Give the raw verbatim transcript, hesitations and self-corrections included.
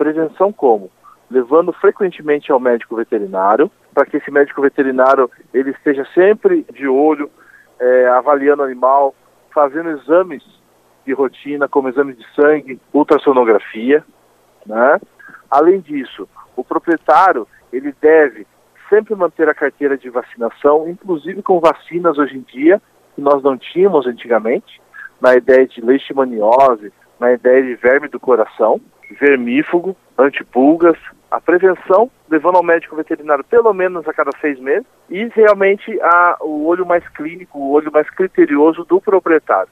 Prevenção como? Levando frequentemente ao médico veterinário, para que esse médico veterinário ele esteja sempre de olho, é, avaliando o animal, fazendo exames de rotina, como exame de sangue, ultrassonografia, né? Além disso, o proprietário ele deve sempre manter a carteira de vacinação, inclusive com vacinas hoje em dia, que nós não tínhamos antigamente, na ideia de leishmaniose, na ideia de verme do coração, vermífugo, antipulgas, a prevenção, levando ao médico veterinário pelo menos a cada seis meses, e realmente a, o olho mais clínico, o olho mais criterioso do proprietário.